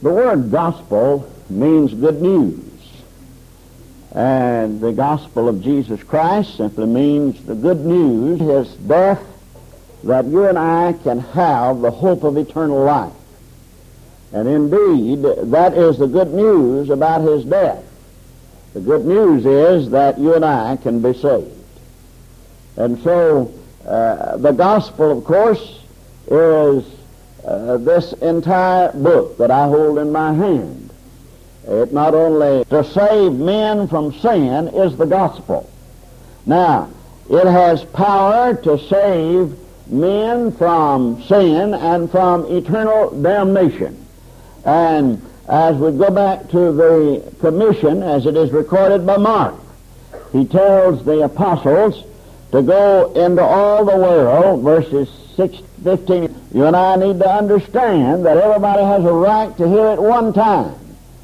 The word gospel means good news. And the gospel of Jesus Christ simply means the good news, his death, that you and I can have the hope of eternal life. And indeed, that is the good news about his death. The good news is that you and I can be saved. And so, the gospel, of course, is this entire book that I hold in my hand. It not only to save men from sin is the gospel. Now, it has power to save men from sin and from eternal damnation. And as we go back to the commission, as it is recorded by Mark, he tells the apostles to go into all the world, verses 15. You and I need to understand that everybody has a right to hear it one time.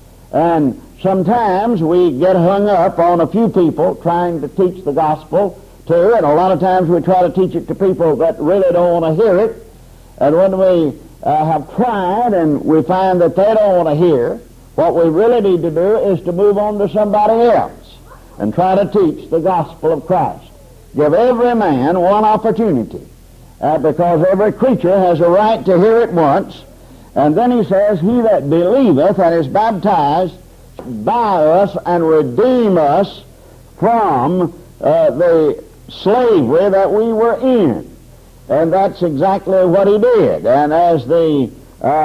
And sometimes we get hung up on a few people trying to teach the gospel to, and a lot of times we try to teach it to people that really don't want to hear it. And when we have tried and we find that they don't want to hear, what we really need to do is to move on to somebody else and try to teach the gospel of Christ. Give every man one opportunity, because every creature has a right to hear it once. And then he says, he that believeth and is baptized by us and redeem us from the slavery that we were in. And that's exactly what he did. And as the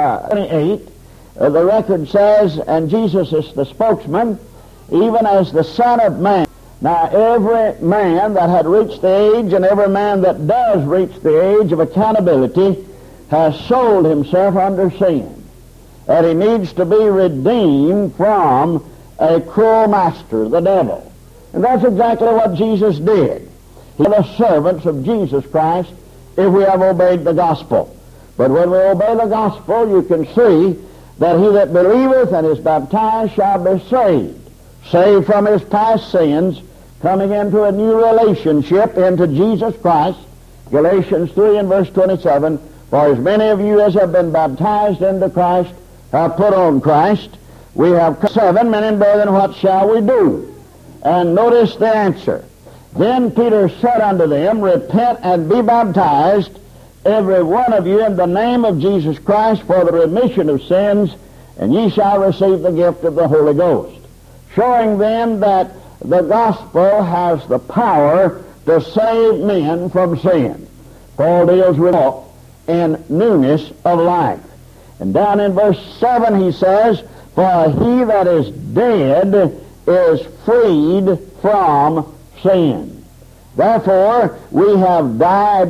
28, the record says, and Jesus is the spokesman, even as the Son of Man. Now, every man that had reached the age, and every man that does reach the age of accountability, has sold himself under sin. And he needs to be redeemed from a cruel master, the devil. And that's exactly what Jesus did. He was the servants of Jesus Christ if we have obeyed the gospel. But when we obey the gospel, you can see that he that believeth and is baptized shall be saved. Saved from his past sins, coming into a new relationship into Jesus Christ. Galatians 3 and verse 27, for as many of you as have been baptized into Christ have put on Christ. We have 7 men and brethren, what shall we do? And notice the answer. Then Peter said unto them, repent and be baptized, every one of you, in the name of Jesus Christ for the remission of sins, and ye shall receive the gift of the Holy Ghost. Showing them that the gospel has the power to save men from sin. Paul deals with walk in newness of life. And down in verse 7 he says, for he that is dead is freed from sin. Therefore, we have died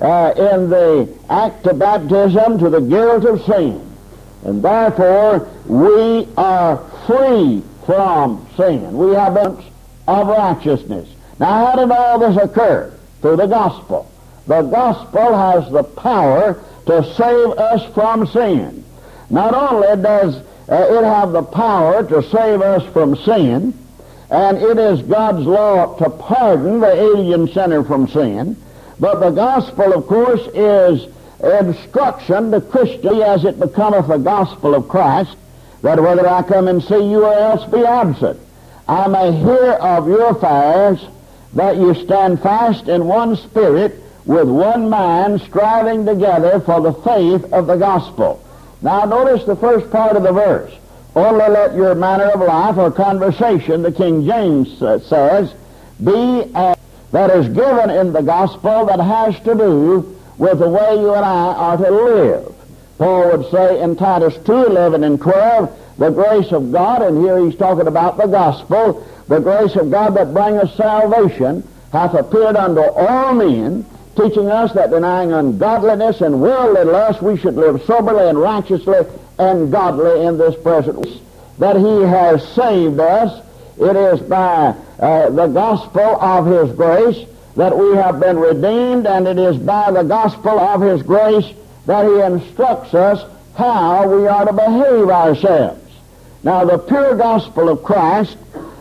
in the act of baptism to the guilt of sin. And therefore, we are free from sin. We have been of righteousness. Now, how did all this occur? Through the gospel. The gospel has the power to save us from sin. Not only does it have the power to save us from sin, and it is God's law to pardon the alien sinner from sin, but the gospel, of course, is instruction to Christians as it becometh the gospel of Christ, that whether I come and see you or else be absent, I may hear of your affairs, that you stand fast in one spirit, with one mind, striving together for the faith of the gospel. Now notice the first part of the verse. Only let your manner of life or conversation, the King James says, be as that is given in the gospel that has to do with the way you and I are to live. Paul would say in Titus 2:11 and 12, the grace of God, and here he's talking about the gospel, the grace of God that bringeth salvation hath appeared unto all men, teaching us that denying ungodliness and worldly lust, we should live soberly and righteously and godly in this present world. That he has saved us. It is by the gospel of his grace that we have been redeemed, and it is by the gospel of his grace that he instructs us how we are to behave ourselves. Now, the pure gospel of Christ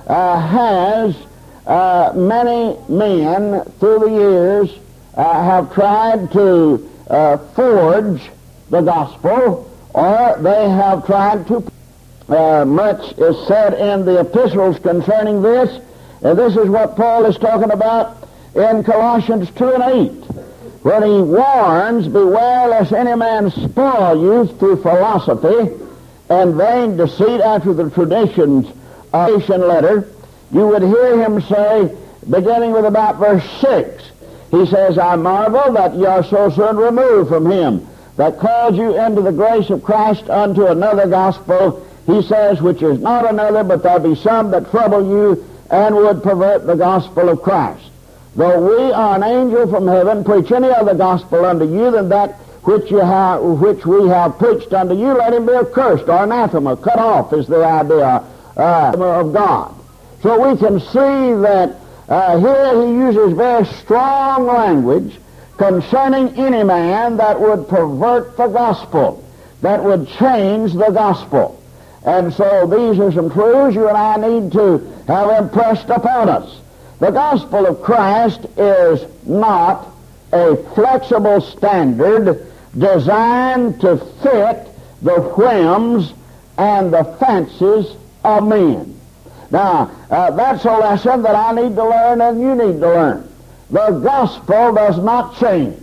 has many men through the years have tried to forge the gospel or they have tried to. Much is said in the epistles concerning this, and this is what Paul is talking about in Colossians 2 and 8, when he warns, "Beware lest any man spoil you through philosophy and vain deceit after the traditions of the Galatian letter." You would hear him say, beginning with about verse 6, he says, "I marvel that ye are so soon removed from him that called you into the grace of Christ unto another gospel," he says, "which is not another, but there be some that trouble you and would pervert the gospel of Christ. Though we are an angel from heaven preach any other gospel unto you than that which we have preached unto you, let him be accursed," or anathema, cut off is the idea of God. So we can see that here he uses very strong language concerning any man that would pervert the gospel, that would change the gospel. And so these are some truths you and I need to have impressed upon us. The gospel of Christ is not a flexible standard designed to fit the whims and the fancies of men. Now, that's a lesson that I need to learn and you need to learn. The gospel does not change.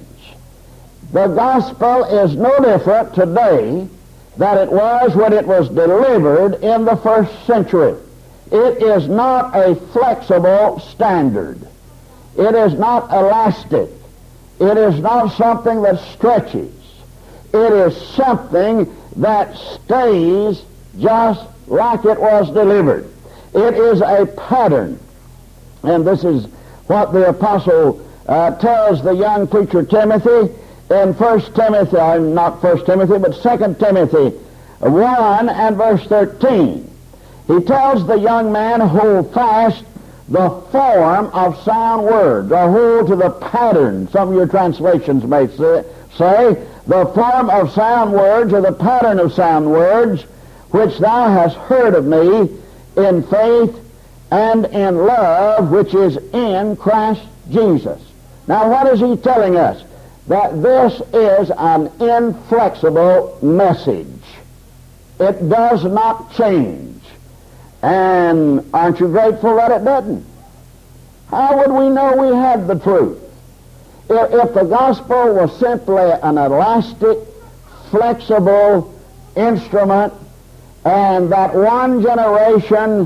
The gospel is no different today than it was when it was delivered in the first century. It is not a flexible standard. It is not elastic. It is not something that stretches. It is something that stays just like it was delivered. It is a pattern. And this is what the apostle tells the young preacher Timothy in 1 Timothy, not 1 Timothy, but 2 Timothy 1 and verse 13. He tells the young man, "Hold fast the form of sound words," or hold to the pattern. Some of your translations may say, "the form of sound words," or the pattern of sound words, "which thou hast heard of me in faith and in love, which is in Christ Jesus." Now what is he telling us? That this is an inflexible message. It does not change. And aren't you grateful that it doesn't? How would we know we had the truth? If the gospel was simply an elastic, flexible instrument, and that one generation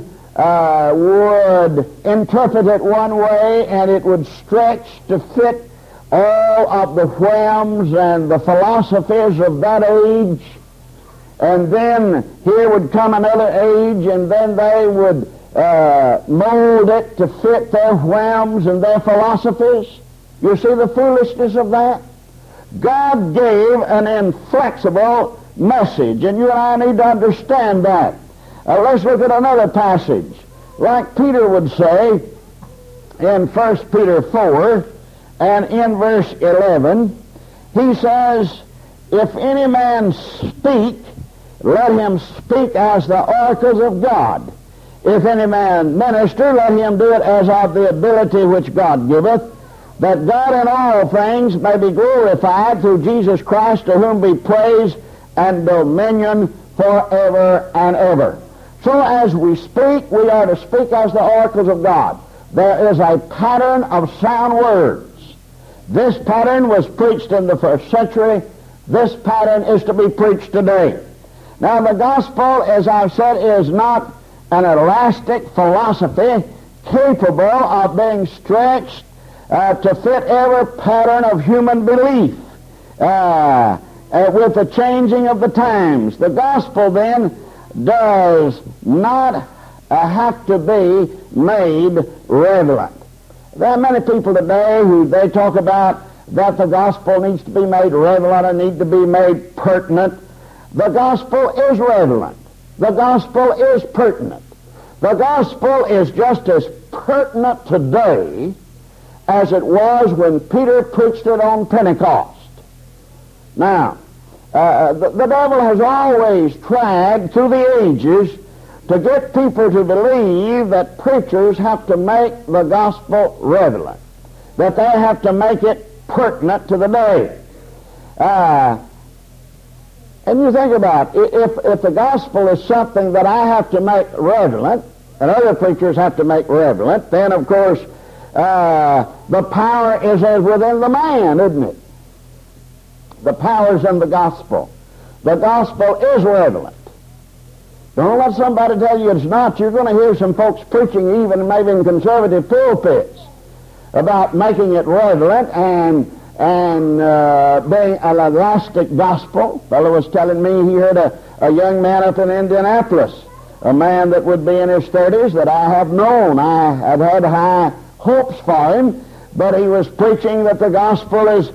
would interpret it one way, and it would stretch to fit all of the whims and the philosophies of that age, and then here would come another age, and then they would mold it to fit their whims and their philosophies. You see the foolishness of that? God gave an inflexible message, and you and I need to understand that. Let's look at another passage. Like Peter would say in 1 Peter 4 and in verse 11, he says, "If any man speak, let him speak as the oracles of God. If any man minister, let him do it as of the ability which God giveth, that God in all things may be glorified through Jesus Christ, to whom be praise and dominion forever and ever." So as we speak, we are to speak as the oracles of God. There is a pattern of sound words. This pattern was preached in the first century. This pattern is to be preached today. Now the gospel, as I've said, is not an elastic philosophy capable of being stretched to fit every pattern of human belief with the changing of the times. The gospel then does not have to be made relevant. There are many people today who they talk about that the gospel needs to be made relevant and need to be made pertinent. The gospel is relevant. The gospel is pertinent. The gospel is just as pertinent today as it was when Peter preached it on Pentecost. Now, the devil has always tried through the ages to get people to believe that preachers have to make the gospel relevant, that they have to make it pertinent to the day. And you think about it, if the gospel is something that I have to make redolent, and other preachers have to make redolent, then of course the power is within the man, isn't it? The power is in the gospel. The gospel is redolent. Don't let somebody tell you it's not. You're going to hear some folks preaching, even maybe in conservative pulpits, about making it redolent and being an elastic gospel. A fellow was telling me he heard a young man up in Indianapolis, a man that would be in his 30s that I have known. I have had high hopes for him, but he was preaching that the gospel is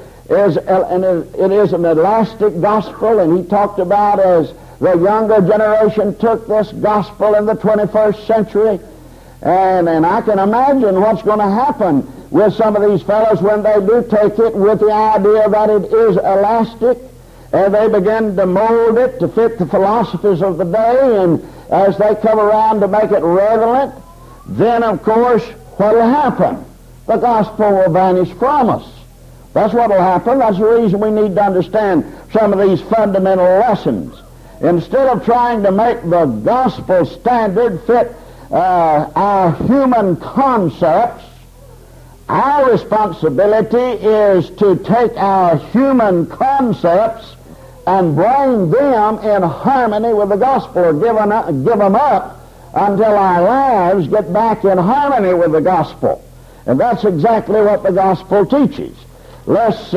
an elastic gospel, and he talked about as the younger generation took this gospel in the 21st century. And I can imagine what's going to happen with some of these fellows when they do take it with the idea that it is elastic, and they begin to mold it to fit the philosophies of the day, and as they come around to make it redolent, then of course what will happen? The gospel will vanish from us. That's what will happen. That's the reason we need to understand some of these fundamental lessons. Instead of trying to make the gospel standard fit our human concepts, our responsibility is to take our human concepts and bring them in harmony with the gospel, or give them up until our lives get back in harmony with the gospel. And that's exactly what the gospel teaches. Let's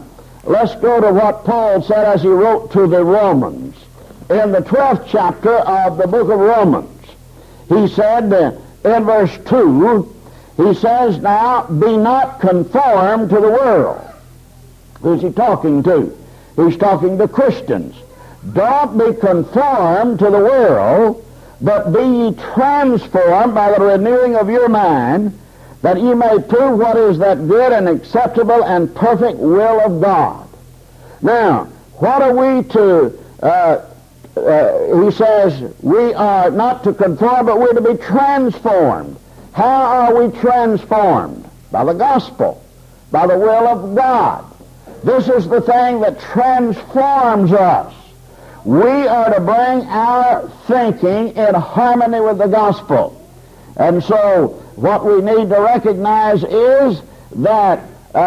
go to what Paul said as he wrote to the Romans. In the 12th chapter of the book of Romans, he said in verse 2, he says, now, be not conformed to the world. Who's he talking to? He's talking to Christians. Don't be conformed to the world, but be ye transformed by the renewing of your mind, that ye may prove what is that good and acceptable and perfect will of God. Now, what are we to... he says we are not to conform, but we're to be transformed. How are we transformed? By the gospel, by the will of God. This is the thing that transforms us. We are to bring our thinking in harmony with the gospel. And so what we need to recognize is that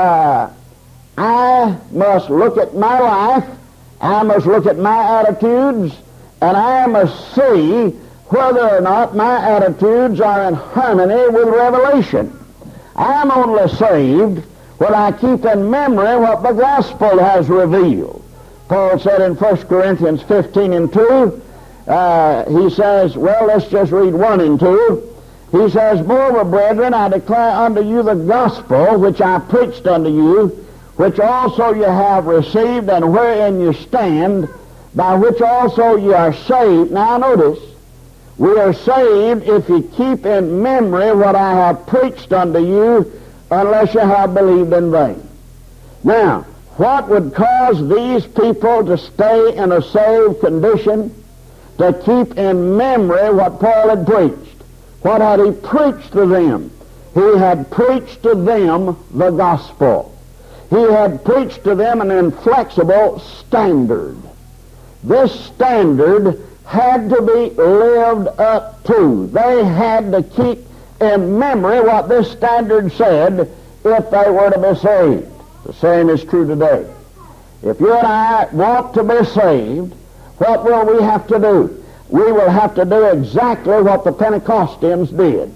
I must look at my life, I must look at my attitudes, and I must see whether or not my attitudes are in harmony with revelation. I'm only saved when I keep in memory what the gospel has revealed. Paul said in 1 Corinthians 15 and 2, he says, well, let's just read 1 and 2. He says, moreover, brethren, I declare unto you the gospel which I preached unto you, which also you have received, and wherein you stand, by which also you are saved. Now notice, we are saved if you keep in memory what I have preached unto you, unless you have believed in vain. Now, what would cause these people to stay in a saved condition? To keep in memory what Paul had preached. What had he preached to them? He had preached to them the gospel. He had preached to them an inflexible standard. This standard had to be lived up to. They had to keep in memory what this standard said if they were to be saved. The same is true today. If you and I want to be saved, what will we have to do? We will have to do exactly what the Pentecostals did.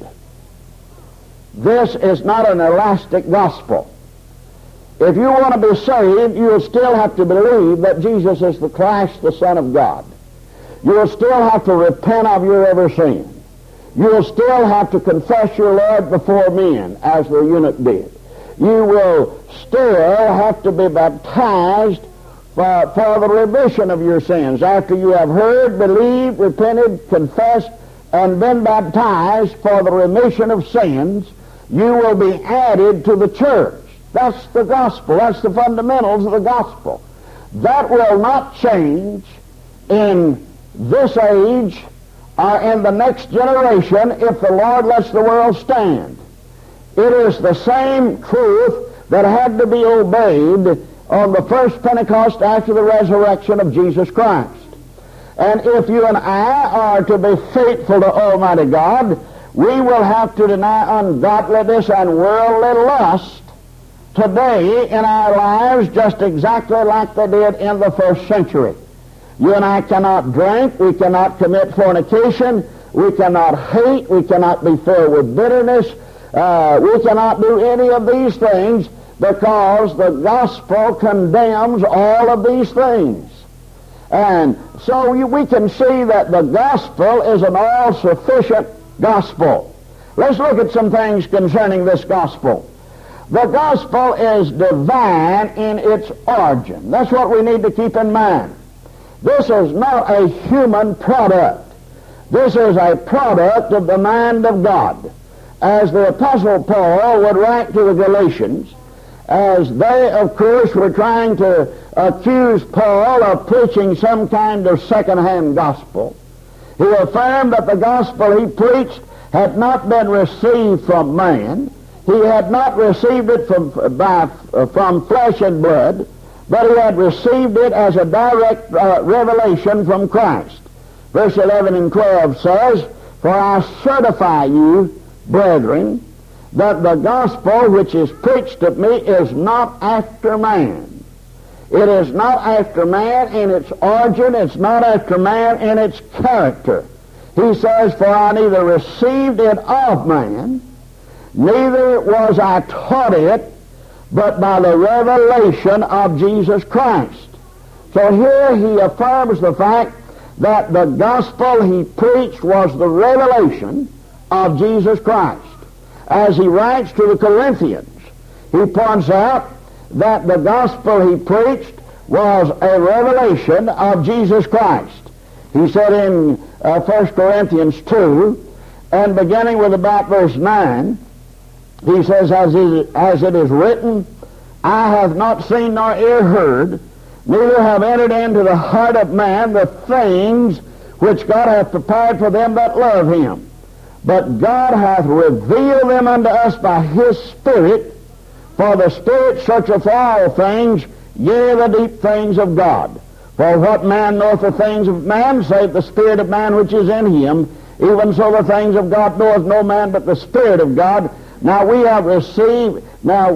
This is not an elastic gospel. If you want to be saved, you will still have to believe that Jesus is the Christ, the Son of God. You will still have to repent of your every sin. You will still have to confess your Lord before men, as the eunuch did. You will still have to be baptized for the remission of your sins. After you have heard, believed, repented, confessed, and been baptized for the remission of sins, you will be added to the church. That's the gospel. That's the fundamentals of the gospel. That will not change in this age or in the next generation if the Lord lets the world stand. It is the same truth that had to be obeyed on the first Pentecost after the resurrection of Jesus Christ. And if you and I are to be faithful to Almighty God, we will have to deny ungodliness and worldly lust today in our lives just exactly like they did in the first century. You and I cannot drink, we cannot commit fornication, we cannot hate, we cannot be filled with bitterness, we cannot do any of these things because the gospel condemns all of these things. And so we can see that the gospel is an all-sufficient gospel. Let's look at some things concerning this gospel. The gospel is divine in its origin. That's what we need to keep in mind. This is not a human product. This is a product of the mind of God. As the Apostle Paul would write to the Galatians, as they, of course, were trying to accuse Paul of preaching some kind of second-hand gospel, he affirmed that the gospel he preached had not been received from man. He had not received it from flesh and blood, but he had received it as a direct revelation from Christ. Verse 11 and 12 says, "For I certify you, brethren, that the gospel which is preached of me is not after man." It is not after man in its origin. It's not after man in its character. He says, "For I neither received it of man, neither was I taught it, but by the revelation of Jesus Christ." So here he affirms the fact that the gospel he preached was the revelation of Jesus Christ. As he writes to the Corinthians, he points out that the gospel he preached was a revelation of Jesus Christ. He said in 1 Corinthians 2, and beginning with about verse 9, he says, as it is written, "I have not seen nor ear heard, neither have entered into the heart of man the things which God hath prepared for them that love him. But God hath revealed them unto us by his Spirit, for the Spirit searcheth all things, yea, the deep things of God. For what man knoweth the things of man, save the Spirit of man which is in him? Even so the things of God knoweth no man but the Spirit of God. Now we have received not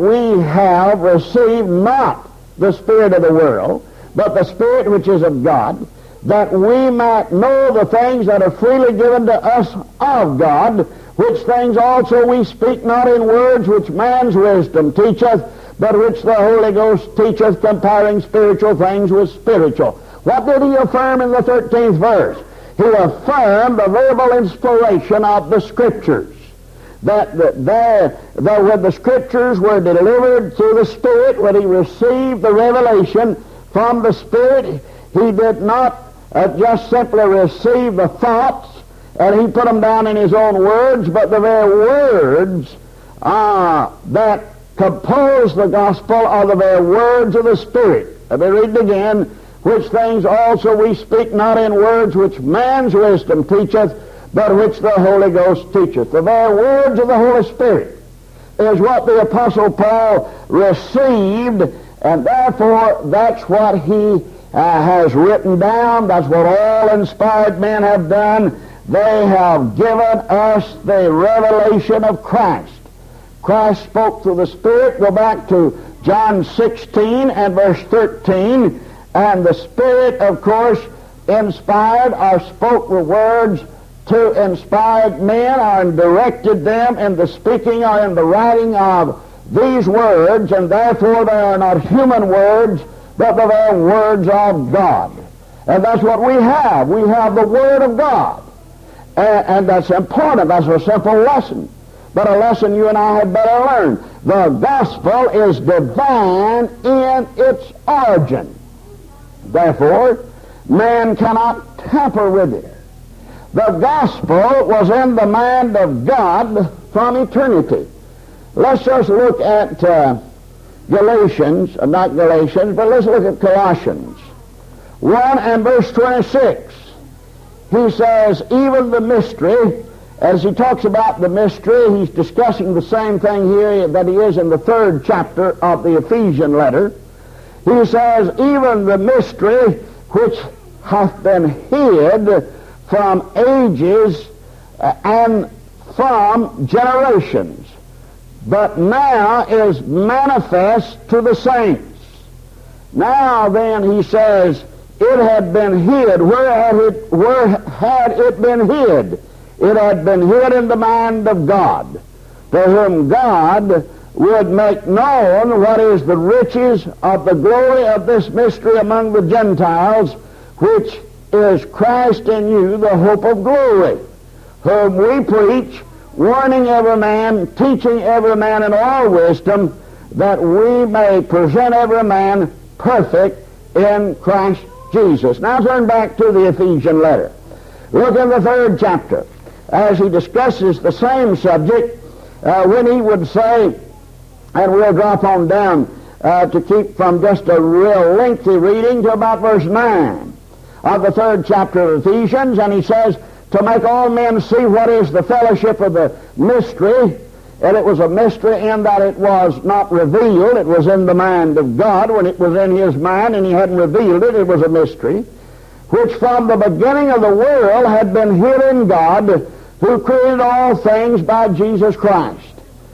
the spirit of the world, but the Spirit which is of God, that we might know the things that are freely given to us of God, which things also we speak not in words which man's wisdom teacheth, but which the Holy Ghost teacheth, comparing spiritual things with spiritual." What did he affirm in the 13th verse? He affirmed the verbal inspiration of the Scriptures. That when the Scriptures were delivered through the Spirit, when he received the revelation from the Spirit, he did not just simply receive the thoughts and he put them down in his own words, but the very words that compose the gospel are the very words of the Spirit. Let me read it again. "Which things also we speak not in words which man's wisdom teacheth, but which the Holy Ghost teacheth." The very words of the Holy Spirit is what the Apostle Paul received, and therefore that's what he has written down. That's what all inspired men have done. They have given us the revelation of Christ. Christ spoke through the Spirit. Go back to John 16 and verse 13. And the Spirit, of course, inspired or spoke the words to inspired men or directed them in the speaking or in the writing of these words, and therefore they are not human words, but the very words of God. And that's what we have. We have the Word of God. And that's important. That's a simple lesson, but a lesson you and I had better learn. The gospel is divine in its origin. Therefore, man cannot tamper with it. The gospel was in the mind of God from eternity. Let's just look at Galatians, not Galatians, but let's look at Colossians 1 and verse 26. He says, even the mystery, as he talks about the mystery, he's discussing the same thing here that he is in the 3rd chapter of the Ephesian letter. He says, even the mystery which hath been hid from ages and from generations, but now is manifest to the saints. Now then, he says, it had been hid. Where had it been hid? It had been hid in the mind of God, to whom God would make known what is the riches of the glory of this mystery among the Gentiles, which is Christ in you, the hope of glory, whom we preach, warning every man, teaching every man in all wisdom, that we may present every man perfect in Christ Jesus. Now turn back to the Ephesian letter. Look in the 3rd chapter, as he discusses the same subject, when he would say, and we'll drop on down to keep from just a real lengthy reading to about verse 9 of the 3rd chapter of Ephesians, and he says, to make all men see what is the fellowship of the mystery. And it was a mystery in that it was not revealed. It was in the mind of God. When it was in his mind and he hadn't revealed it, it was a mystery, which from the beginning of the world had been hid in God, who created all things by Jesus Christ.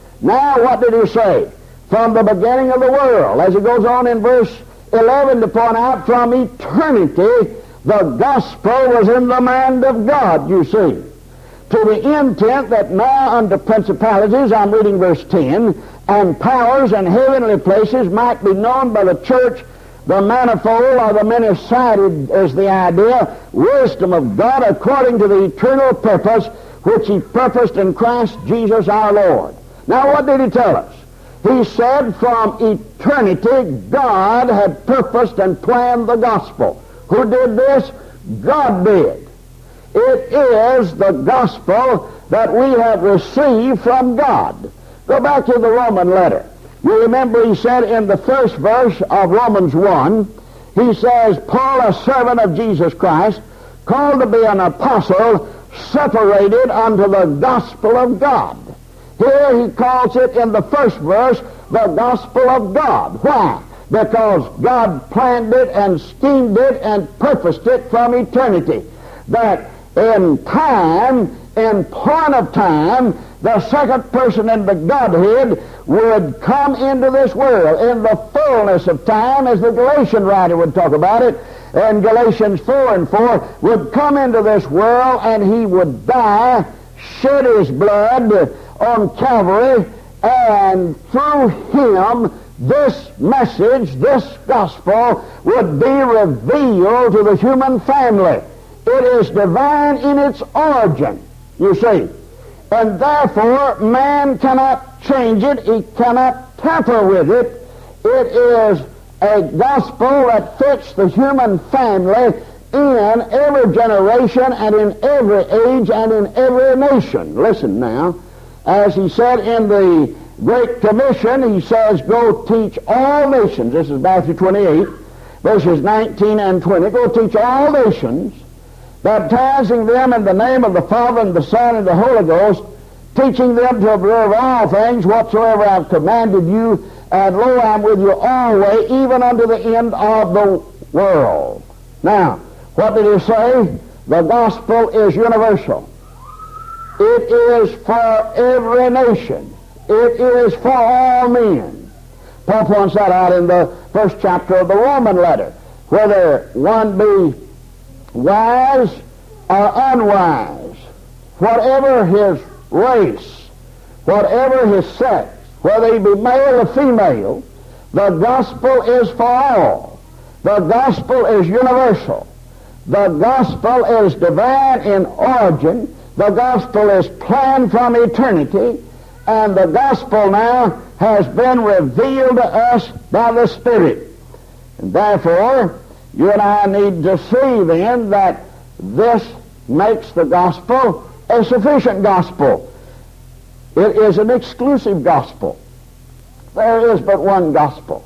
Now what did he say? From the beginning of the world. As he goes on in verse 11 to point out, from eternity the gospel was in the mind of God, you see, to the intent that now under principalities, I'm reading verse 10, and powers and heavenly places might be known by the church, the manifold or the many-sided is the idea, wisdom of God according to the eternal purpose which he purposed in Christ Jesus our Lord. Now what did he tell us? He said from eternity God had purposed and planned the gospel. Who did this? God did. It is the gospel that we have received from God. Go back to the Roman letter. You remember he said in the first verse of Romans 1, he says, Paul, a servant of Jesus Christ, called to be an apostle, separated unto the gospel of God. Here he calls it in the first verse the gospel of God. Why? Because God planned it and schemed it and purposed it from eternity. That in time, in point of time, the second person in the Godhead would come into this world in the fullness of time, as the Galatian writer would talk about it, and Galatians 4:4, would come into this world and he would die, shed his blood on Calvary, and through him this message, this gospel, would be revealed to the human family. It is divine in its origin, you see. And therefore, man cannot change it. He cannot tamper with it. It is a gospel that fits the human family in every generation and in every age and in every nation. Listen now. As he said in the Great Commission, he says, go teach all nations. This is Matthew 28, verses 19 and 20. Go teach all nations, baptizing them in the name of the Father and the Son and the Holy Ghost, teaching them to observe all things whatsoever I have commanded you, and lo, I am with you always, even unto the end of the world. Now, what did he say? The gospel is universal. It is for every nation. It is for all men. Paul points that out in the first chapter of the Roman letter. Whether one be wise or unwise, whatever his race, whatever his sex, whether he be male or female, the gospel is for all. The gospel is universal. The gospel is divine in origin. The gospel is planned from eternity. And the gospel now has been revealed to us by the Spirit. And therefore, you and I need to see then that this makes the gospel a sufficient gospel. It is an exclusive gospel. There is but one gospel.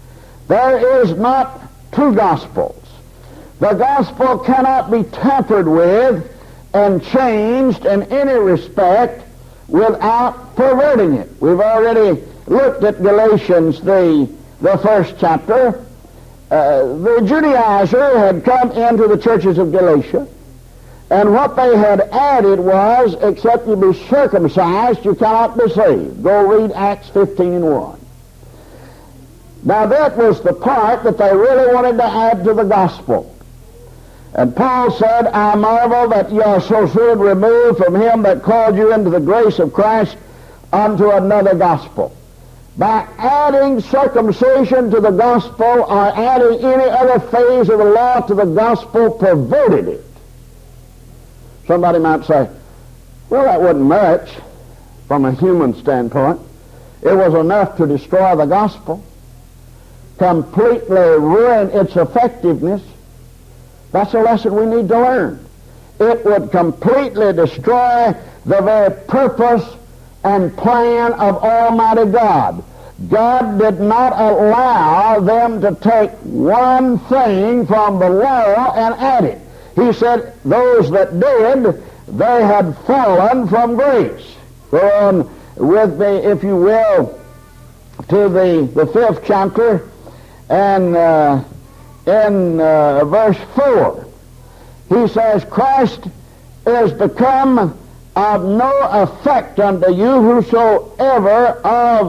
There is not two gospels. The gospel cannot be tampered with and changed in any respect without perverting it. We've already looked at Galatians, the first chapter, the Judaizer had come into the churches of Galatia, and what they had added was, except you be circumcised, you cannot be saved. Go read Acts 15:1. Now that was the part that they really wanted to add to the gospel. And Paul said, I marvel that ye are so soon removed from him that called you into the grace of Christ unto another gospel. By adding circumcision to the gospel or adding any other phase of the law to the gospel, perverted it. Somebody might say, well, that wasn't much from a human standpoint. It was enough to destroy the gospel, completely ruin its effectiveness. That's a lesson we need to learn. It would completely destroy the very purpose and plan of Almighty God. God did not allow them to take one thing from the law and add it. He said those that did, they had fallen from grace. Go on with me, if you will, to the 5th chapter, and in verse 4, he says, Christ is become of no effect unto you, whosoever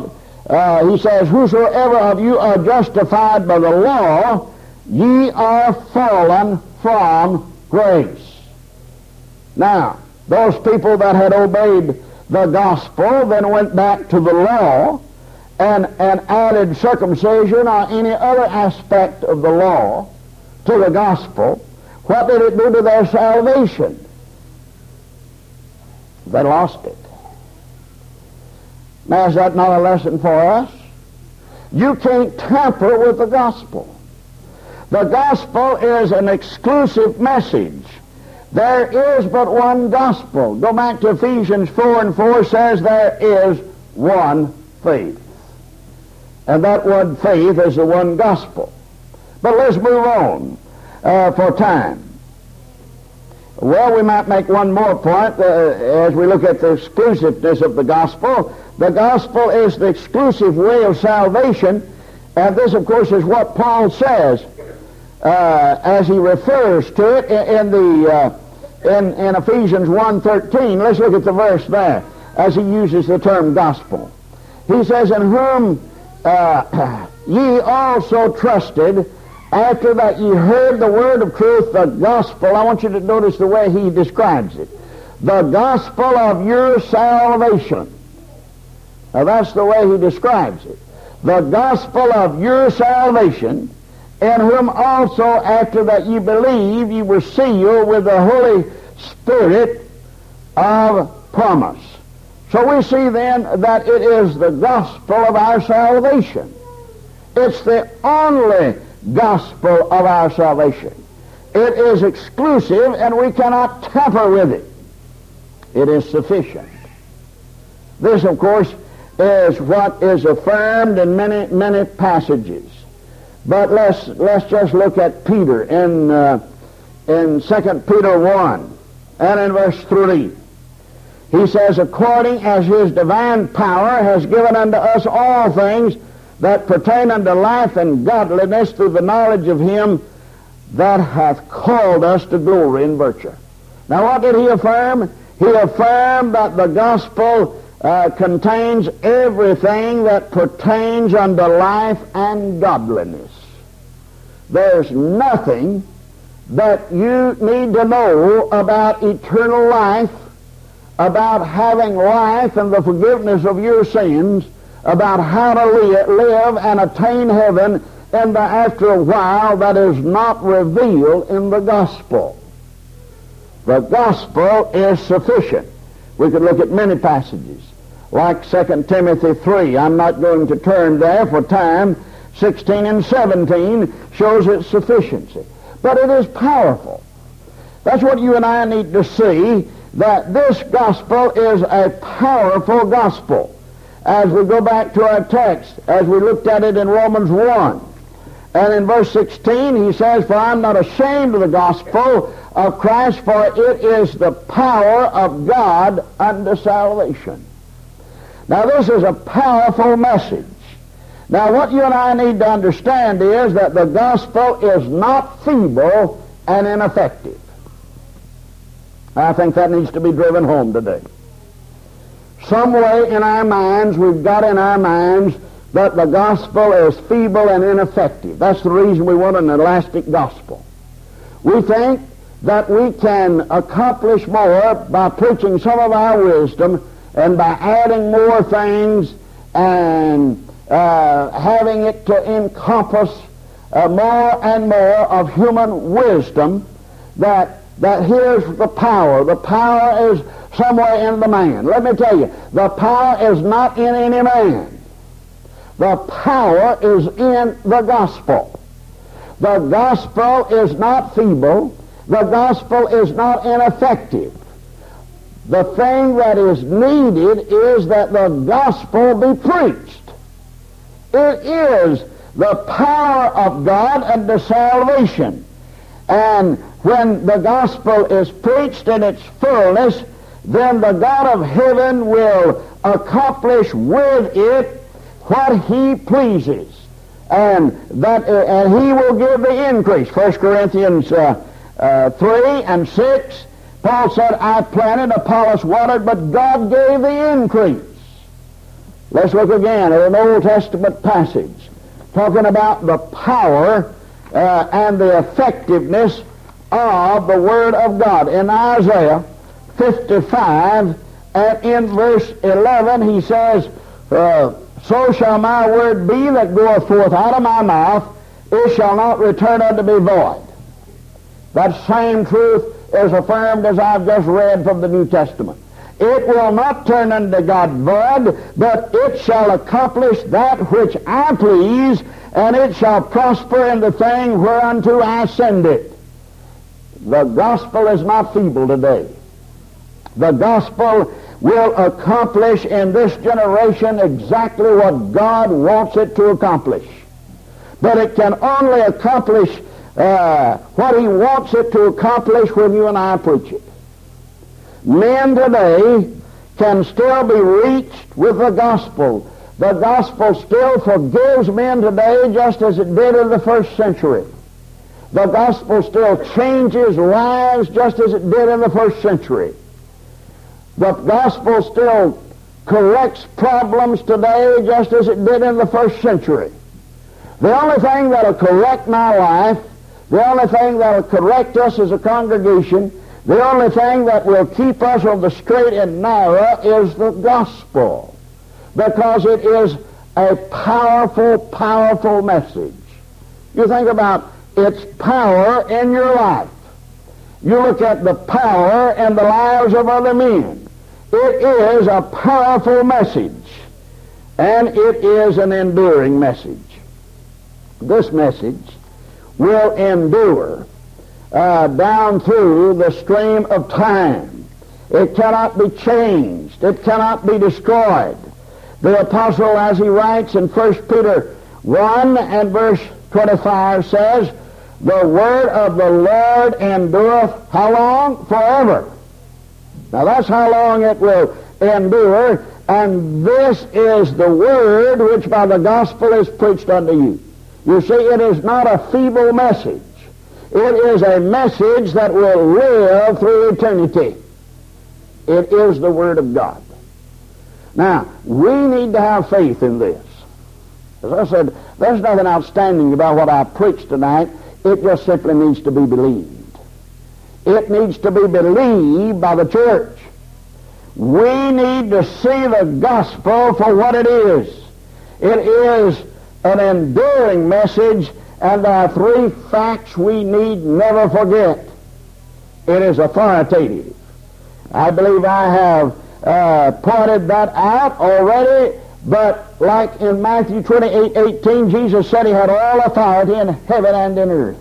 of you are justified by the law, ye are fallen from grace. Now, those people that had obeyed the gospel then went back to the law and added circumcision or any other aspect of the law to the gospel. What did it do to their salvation? They lost it. Now, is that not a lesson for us? You can't tamper with the gospel. The gospel is an exclusive message. There is but one gospel. Go back to Ephesians 4:4 says there is one faith. And that one faith is the one gospel. But let's move on for time. Well, we might make one more point as we look at the exclusiveness of the gospel. The gospel is the exclusive way of salvation, and this, of course, is what Paul says as he refers to it in Ephesians 1:13. Let's look at the verse there as he uses the term gospel. He says, in whom ye also trusted, after that ye heard the word of truth, the gospel. I want you to notice the way he describes it. The gospel of your salvation. Now that's the way he describes it. The gospel of your salvation, in whom also after that ye believe, ye were sealed with the Holy Spirit of promise. So we see then that it is the gospel of our salvation. It's the only gospel of our salvation. It is exclusive and we cannot tamper with it. It is sufficient. This, of course, is what is affirmed in many passages. But let's just look at Peter in 2 Peter 1 and in verse 3. He says, according as his divine power has given unto us all things that pertain unto life and godliness through the knowledge of him that hath called us to glory and virtue. Now what did he affirm? He affirmed that the gospel contains everything that pertains unto life and godliness. There's nothing that you need to know about eternal life, about having life and the forgiveness of your sins, about how to live and attain heaven in the after a while, that is not revealed in the gospel. The gospel is sufficient. We could look at many passages, like 2 Timothy 3. I'm not going to turn there for time. 16 and 17 shows its sufficiency. But it is powerful. That's what you and I need to see, that this gospel is a powerful gospel. As we go back to our text, as we looked at it in Romans 1, and in verse 16 he says, for I am not ashamed of the gospel of Christ, for it is the power of God unto salvation. Now this is a powerful message. Now, what you and I need to understand is that the gospel is not feeble and ineffective. I think that needs to be driven home today. Some way in our minds, we've got in our minds that the gospel is feeble and ineffective. That's the reason we want an elastic gospel. We think that we can accomplish more by preaching some of our wisdom and by adding more things and having it to encompass more and more of human wisdom, that here's the power. The power is somewhere in the man. Let me tell you, the power is not in any man. The power is in the gospel. The gospel is not feeble. The gospel is not ineffective. The thing that is needed is that the gospel be preached. It is the power of God unto salvation. And when the gospel is preached in its fullness, then the God of heaven will accomplish with it what he pleases. And he will give the increase. 1 Corinthians 3 and 6, Paul said, I planted, Apollos watered, but God gave the increase. Let's look again at an Old Testament passage talking about the power and the effectiveness of the Word of God. In Isaiah 55 and in verse 11 he says, so shall my word be that goeth forth out of my mouth, it shall not return unto me void. That same truth is affirmed as I've just read from the New Testament. It will not turn unto God void, but it shall accomplish that which I please, and it shall prosper in the thing whereunto I send it. The gospel is not feeble today. The gospel will accomplish in this generation exactly what God wants it to accomplish. But it can only accomplish what he wants it to accomplish when you and I preach it. Men today can still be reached with the gospel. The gospel still forgives men today just as it did in the first century. The gospel still changes lives just as it did in the first century. The gospel still corrects problems today just as it did in the first century. The only thing that will correct my life, the only thing that will correct us as a congregation, the only thing that will keep us on the straight and narrow is the gospel, because it is a powerful, powerful message. You think about its power in your life. You look at the power in the lives of other men. It is a powerful message, and it is an enduring message. This message will endure down through the stream of time. It cannot be changed. It cannot be destroyed. The apostle, as he writes in 1 Peter 1 and verse 25, says, the word of the Lord endureth how long? Forever. Now that's how long it will endure, and this is the word which by the gospel is preached unto you. You see, it is not a feeble message. It is a message that will live through eternity. It is the Word of God. Now, we need to have faith in this. As I said, there's nothing outstanding about what I preached tonight. It just simply needs to be believed. It needs to be believed by the church. We need to see the gospel for what it is. It is an enduring message, and there are three facts we need never forget. It is authoritative. I believe I have pointed that out already, but like in Matthew 28:18, Jesus said he had all authority in heaven and in earth.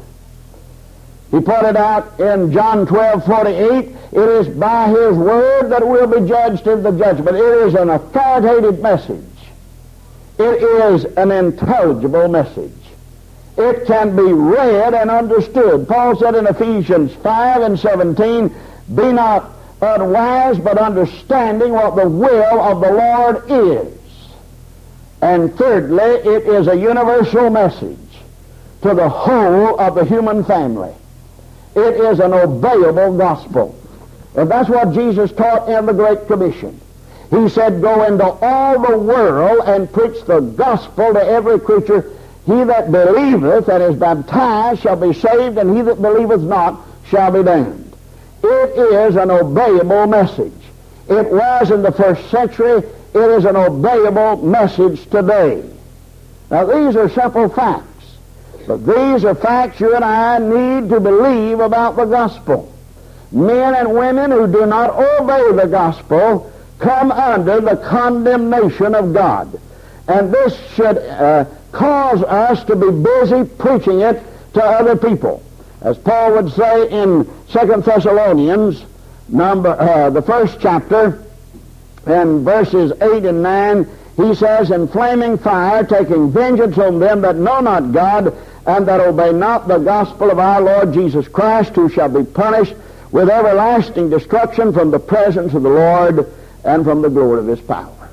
He pointed out in John 12:48, it is by his word that we'll be judged in the judgment. It is an authoritative message. It is an intelligible message. It can be read and understood. Paul said in Ephesians 5 and 17, be not unwise, but understanding what the will of the Lord is. And thirdly, it is a universal message to the whole of the human family. It is an obeyable gospel. And that's what Jesus taught in the Great Commission. He said, go into all the world and preach the gospel to every creature. He that believeth and is baptized shall be saved, and he that believeth not shall be damned. It is an obeyable message. It was in the first century. It is an obeyable message today. Now, these are simple facts. But these are facts you and I need to believe about the gospel. Men and women who do not obey the gospel come under the condemnation of God. And this should cause us to be busy preaching it to other people. As Paul would say in 2 Thessalonians, the first chapter, in verses 8 and 9, he says, in flaming fire, taking vengeance on them that know not God, and that obey not the gospel of our Lord Jesus Christ, who shall be punished with everlasting destruction from the presence of the Lord and from the glory of his power.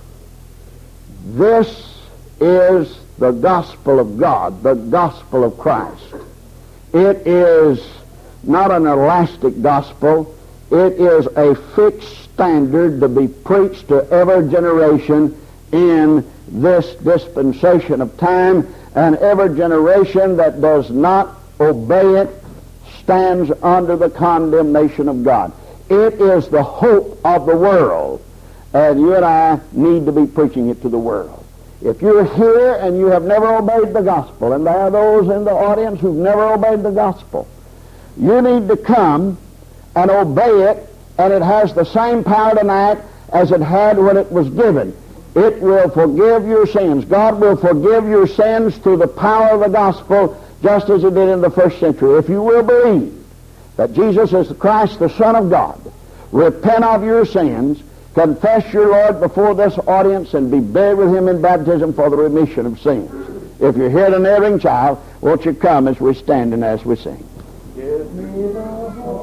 This is the gospel of God, the gospel of Christ. It is not an elastic gospel. It is a fixed standard to be preached to every generation in this dispensation of time, and every generation that does not obey it stands under the condemnation of God. It is the hope of the world, and you and I need to be preaching it to the world. If you're here and you have never obeyed the gospel, and there are those in the audience who've never obeyed the gospel, you need to come and obey it, and it has the same power tonight as it had when it was given. It will forgive your sins. God will forgive your sins through the power of the gospel, just as it did in the first century. If you will believe that Jesus is the Christ, the Son of God, repent of your sins, confess your Lord before this audience, and be buried with him in baptism for the remission of sins. If you're here tonight, child, won't you come as we stand and as we sing? Give me the